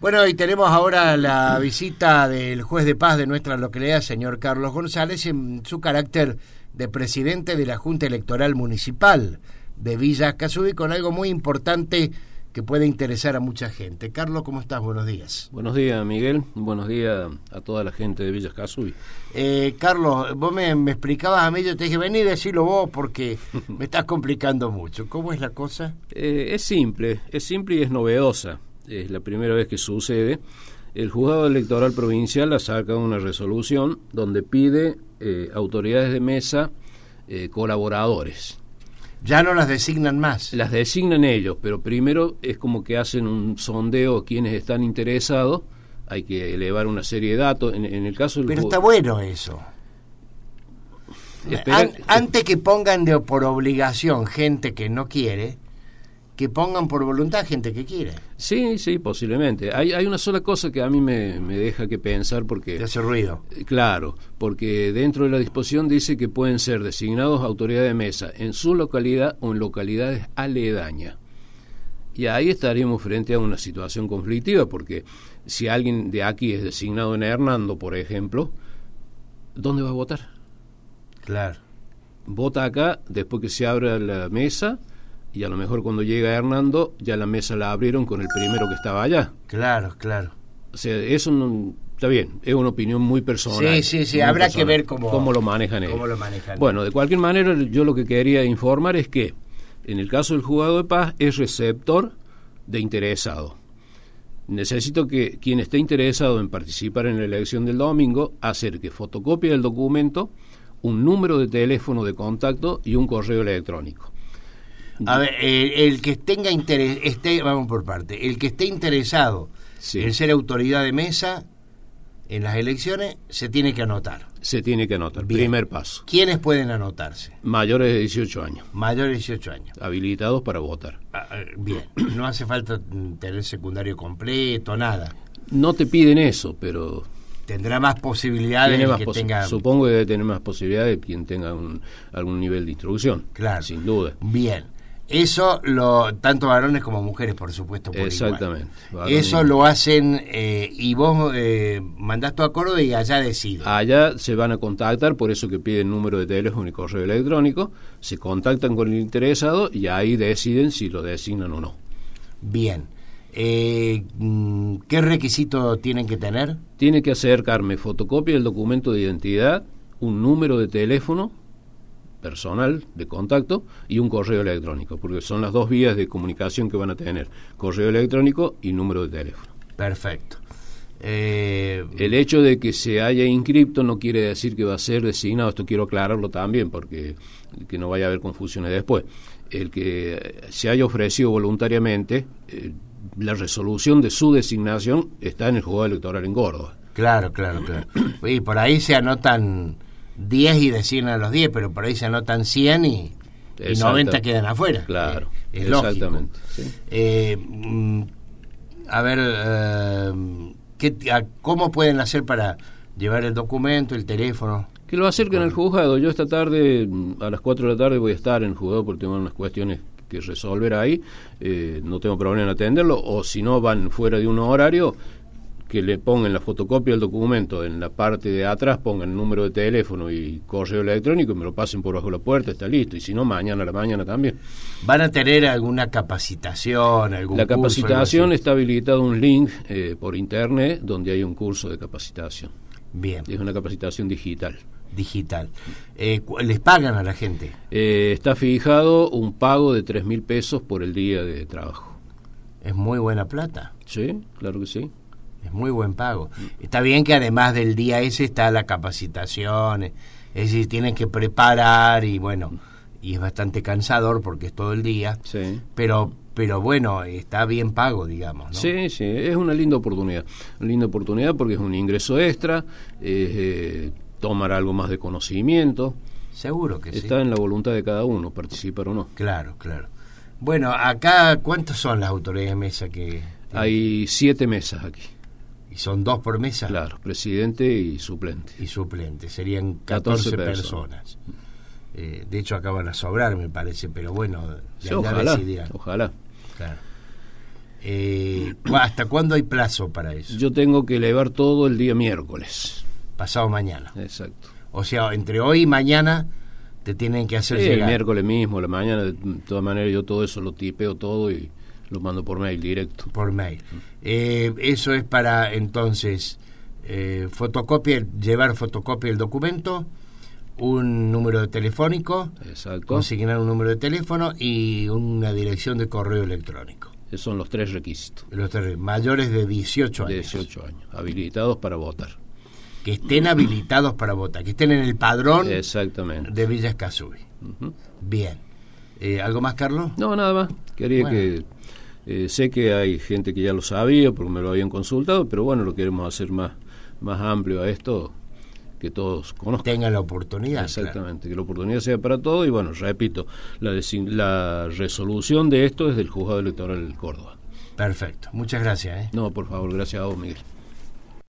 Bueno, y tenemos ahora la visita del juez de paz de nuestra localidad, señor Carlos González, en su carácter de presidente de la Junta Electoral Municipal de Villa Escazú, con algo muy importante que puede interesar a mucha gente. Carlos, ¿cómo estás? Buenos días. Buenos días, Miguel. Buenos días a toda la gente de Villa Escazú. Carlos, vos me explicabas a mí, yo te dije, vení, decilo vos porque me estás complicando mucho. ¿Cómo es la cosa? Es simple y es novedosa. Es la primera vez que sucede. El juzgado electoral provincial ha sacado una resolución donde pide autoridades de mesa colaboradores. Ya no las designan más. Las designan ellos, pero primero es como que hacen un sondeo a quienes están interesados. Hay que elevar una serie de datos. En el caso del Pero está bueno eso. Antes que pongan por obligación gente que no quiere, que pongan por voluntad gente que quiere. Sí, posiblemente. Hay una sola cosa que a mí me deja que pensar porque... Te hace ruido. Claro, porque dentro de la disposición dice que pueden ser designados autoridades de mesa en su localidad o en localidades aledañas. Y ahí estaríamos frente a una situación conflictiva, porque si alguien de aquí es designado en Hernando, por ejemplo, ¿dónde va a votar? Claro. Vota acá, después que se abra la mesa... y a lo mejor cuando llega Hernando ya la mesa la abrieron con el primero que estaba allá. Claro. O sea, eso no, está bien, es una opinión muy personal. Sí, habrá que ver cómo lo manejan ellos. Cómo lo manejan. Bueno, de cualquier manera, yo lo que quería informar es que en el caso del juzgado de paz es receptor de interesado. Necesito que quien esté interesado en participar en la elección del domingo acerque fotocopia del documento, un número de teléfono de contacto y un correo electrónico. A ver, el que tenga interés, vamos por parte, el que esté interesado en ser autoridad de mesa en las elecciones, se tiene que anotar. Se tiene que anotar, Bien. Primer paso. ¿Quiénes pueden anotarse? Mayores de 18 años. Mayores de 18 años. Habilitados para votar. Bien, no hace falta tener secundario completo, nada. No te piden eso, pero... Tendrá más posibilidades de que tenga... Supongo que debe tener más posibilidades quien tenga algún nivel de instrucción. Claro. Sin duda. Bien. Eso, tanto varones como mujeres, por supuesto, por exactamente. Igual. Eso lo hacen, y vos mandás tu acuerdo y allá deciden. Allá se van a contactar, por eso que piden número de teléfono y correo electrónico, se contactan con el interesado y ahí deciden si lo designan o no. Bien. ¿Qué requisito tienen que tener? Tiene que acercarme fotocopia del documento de identidad, un número de teléfono personal de contacto y un correo electrónico, porque son las dos vías de comunicación que van a tener, correo electrónico y número de teléfono. Perfecto. El hecho de que se haya inscripto no quiere decir que va a ser designado, esto quiero aclararlo también, porque que no vaya a haber confusiones después. El que se haya ofrecido voluntariamente, la resolución de su designación está en el juzgado electoral en Córdoba. Claro. Y por ahí se anotan 10 y designan a los 10, pero por ahí se anotan 100 y 90 quedan afuera. Claro, es exactamente. Sí. A ver, ¿cómo pueden hacer para llevar el documento, el teléfono? Que lo acerquen al juzgado. Yo esta tarde, a las 4 de la tarde, voy a estar en el juzgado porque tengo unas cuestiones que resolver ahí. No tengo problema en atenderlo, o si no van fuera de un horario, que le pongan la fotocopia del documento en la parte de atrás, pongan el número de teléfono y correo electrónico y me lo pasen por bajo la puerta, está listo. Y si no, mañana a la mañana también. ¿Van a tener alguna capacitación, algún La curso, capacitación está habilitado un link por internet donde hay un curso de capacitación. Bien. Es una capacitación digital. ¿Les pagan a la gente? Está fijado un pago de 3.000 pesos por el día de trabajo. ¿Es muy buena plata? Sí, claro que sí. Es muy buen pago. Está bien que además del día ese está la capacitación, es decir, tienen que preparar y bueno, y es bastante cansador porque es todo el día, sí. pero bueno, está bien pago, digamos, ¿no? Sí, es una linda oportunidad porque es un ingreso extra, tomar algo más de conocimiento. Seguro que sí. Está en la voluntad de cada uno, participar o no. Claro. Bueno, acá, ¿cuántas son las autoridades de mesa que...? Hay 7 mesas aquí. ¿Y son 2 por mesa? Claro, presidente y suplente. Serían 14 personas. De hecho, acaban a sobrar, me parece, pero bueno, sí, ojalá. Claro. ¿Hasta cuándo hay plazo para eso? Yo tengo que elevar todo el día miércoles. Pasado mañana. Exacto. O sea, entre hoy y mañana te tienen que hacer llegar. El miércoles mismo, la mañana, de todas maneras yo todo eso lo tipeo todo y lo mando por mail directo. Por mail. Eso es para, entonces, llevar fotocopia del documento, un número telefónico, exacto, consignar un número de teléfono y una dirección de correo electrónico. Esos son los 3 requisitos. Los mayores de 18 años. 18 años, habilitados para votar. Que estén habilitados para votar, que estén en el padrón. Exactamente. De Villa Escazú. Bien. ¿Algo más, Carlos? No, nada más. Quería que... sé que hay gente que ya lo sabía porque me lo habían consultado, pero bueno, lo queremos hacer más amplio a esto, que todos conozcan. Tengan la oportunidad. Exactamente, claro. que la oportunidad sea para todos y bueno, repito, la resolución de esto es del Juzgado Electoral de Córdoba. Perfecto, muchas gracias. No, por favor, gracias a vos, Miguel.